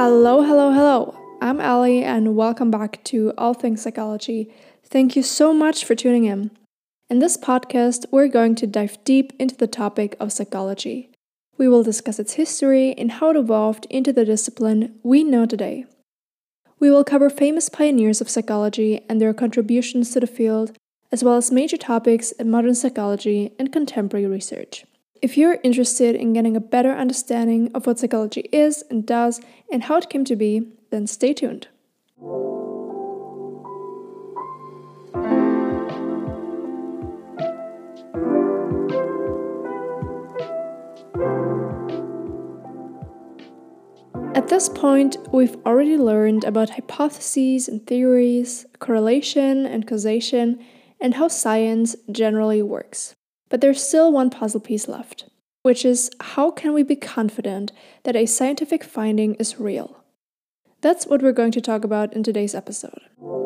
Hello, hello, hello. I'm Ali and welcome back to All Things Psychology. Thank you so much for tuning in. In this podcast, we're going to dive deep into the topic of psychology. We will discuss its history and how it evolved into the discipline we know today. We will cover famous pioneers of psychology and their contributions to the field, as well as major topics in modern psychology and contemporary research. If you're interested in getting a better understanding of what psychology is and does and how it came to be, then stay tuned. At this point, we've already learned about hypotheses and theories, correlation and causation, and how science generally works. But there's still one puzzle piece left, which is how can we be confident that a scientific finding is real? That's what we're going to talk about in today's episode.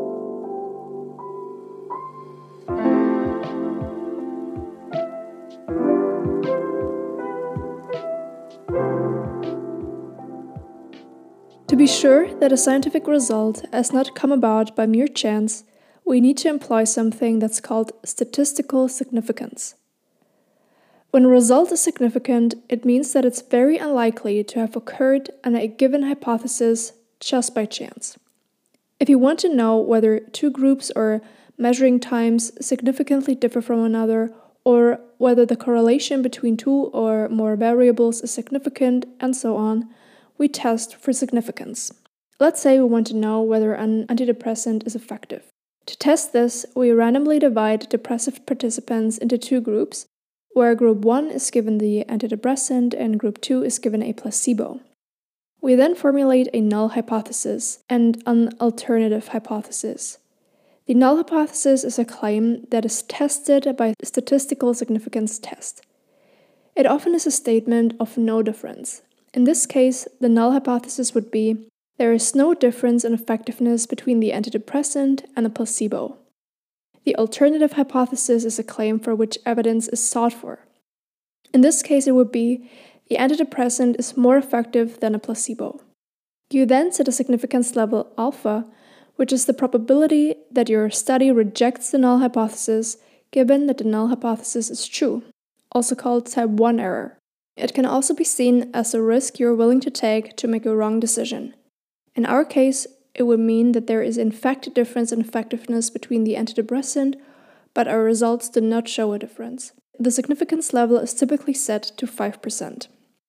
To be sure that a scientific result has not come about by mere chance, we need to employ something that's called statistical significance. When a result is significant, it means that it's very unlikely to have occurred on a given hypothesis just by chance. If you want to know whether two groups or measuring times significantly differ from one another, or whether the correlation between two or more variables is significant, and so on, we test for significance. Let's say we want to know whether an antidepressant is effective. To test this, we randomly divide depressive participants into two groups, where Group 1 is given the antidepressant and Group 2 is given a placebo. We then formulate a null hypothesis and an alternative hypothesis. The null hypothesis is a claim that is tested by a statistical significance test. It often is a statement of no difference. In this case, the null hypothesis would be there is no difference in effectiveness between the antidepressant and the placebo. The alternative hypothesis is a claim for which evidence is sought for. In this case, it would be the antidepressant is more effective than a placebo. You then set a significance level alpha, which is the probability that your study rejects the null hypothesis given that the null hypothesis is true, also called type 1 error. It can also be seen as a risk you're willing to take to make a wrong decision. In our case, it would mean that there is in fact a difference in effectiveness between the antidepressant, but our results do not show a difference. The significance level is typically set to 5%.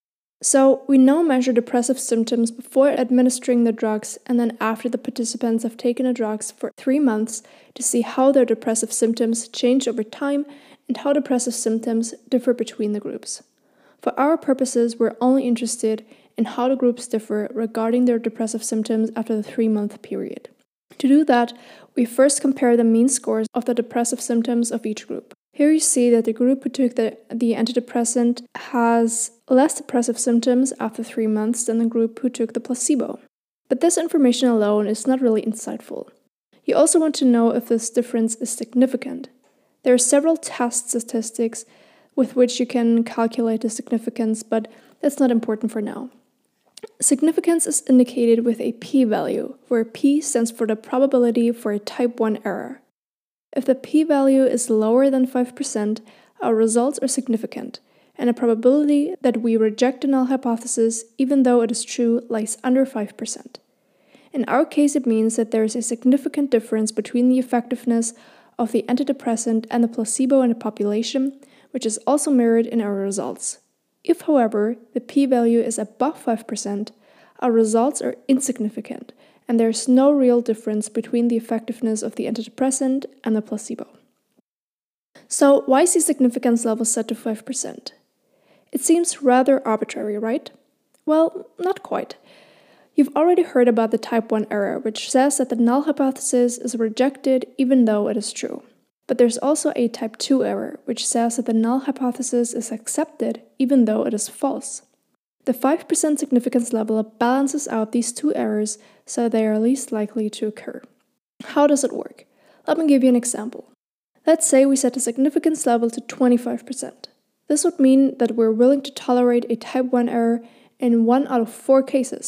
So, we now measure depressive symptoms before administering the drugs and then after the participants have taken the drugs for 3 months to see how their depressive symptoms change over time and how depressive symptoms differ between the groups. For our purposes, we're only interested in how the groups differ regarding their depressive symptoms after the 3-month period. To do that, we first compare the mean scores of the depressive symptoms of each group. Here you see that the group who took the antidepressant has less depressive symptoms after 3 months than the group who took the placebo. But this information alone is not really insightful. You also want to know if this difference is significant. There are several test statistics with which you can calculate the significance, but that's not important for now. Significance is indicated with a p-value, where p stands for the probability for a type 1 error. If the p-value is lower than 5%, our results are significant, and the probability that we reject the null hypothesis, even though it is true, lies under 5%. In our case, it means that there is a significant difference between the effectiveness of the antidepressant and the placebo in the population, which is also mirrored in our results. If, however, the p-value is above 5%, our results are insignificant, and there is no real difference between the effectiveness of the antidepressant and the placebo. So, why is the significance level set to 5%? It seems rather arbitrary, right? Well, not quite. You've already heard about the type 1 error, which says that the null hypothesis is rejected even though it is true. But there's also a type 2 error, which says that the null hypothesis is accepted even though it is false. The 5% significance level balances out these two errors so they are least likely to occur. How does it work? Let me give you an example. Let's say we set the significance level to 25%. This would mean that we're willing to tolerate a type 1 error in 1 out of 4 cases,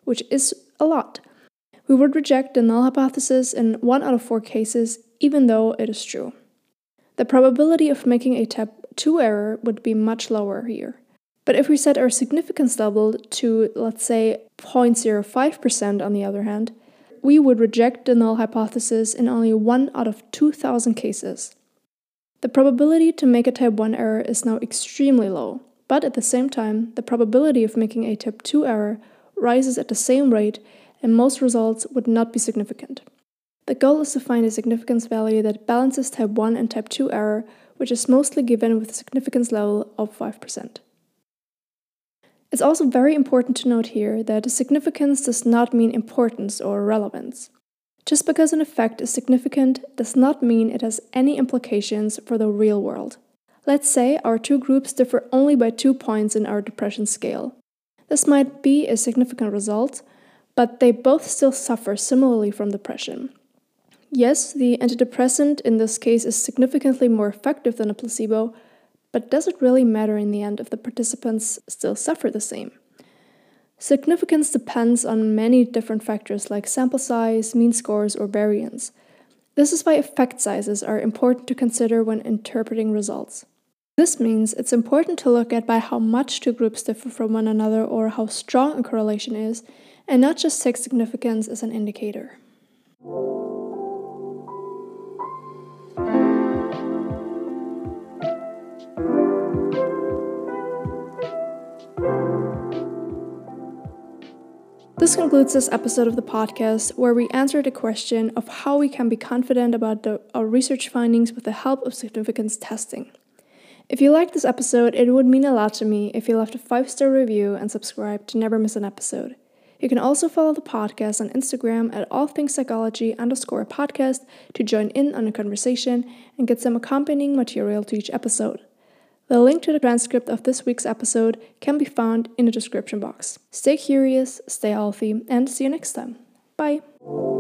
which is a lot. We would reject the null hypothesis in 1 out of 4 cases, even though it is true. The probability of making a type 2 error would be much lower here. But if we set our significance level to, let's say, 0.05% on the other hand, we would reject the null hypothesis in only 1 out of 2,000 cases. The probability to make a type 1 error is now extremely low, but at the same time, the probability of making a type 2 error rises at the same rate, and most results would not be significant. The goal is to find a significance value that balances type 1 and type 2 error, which is mostly given with a significance level of 5%. It's also very important to note here that significance does not mean importance or relevance. Just because an effect is significant does not mean it has any implications for the real world. Let's say our two groups differ only by 2 points in our depression scale. This might be a significant result, but they both still suffer similarly from depression. Yes, the antidepressant in this case is significantly more effective than a placebo, but does it really matter in the end if the participants still suffer the same? Significance depends on many different factors like sample size, mean scores, or variance. This is why effect sizes are important to consider when interpreting results. This means it's important to look at by how much two groups differ from one another or how strong a correlation is, and not just take significance as an indicator. This concludes this episode of the podcast, where we answered the question of how we can be confident about our research findings with the help of significance testing. If you liked this episode, it would mean a lot to me if you left a 5-star review and subscribe to never miss an episode. You can also follow the podcast on Instagram at allthingspsychology_podcast to join in on a conversation and get some accompanying material to each episode. The link to the transcript of this week's episode can be found in the description box. Stay curious, stay healthy, and see you next time. Bye!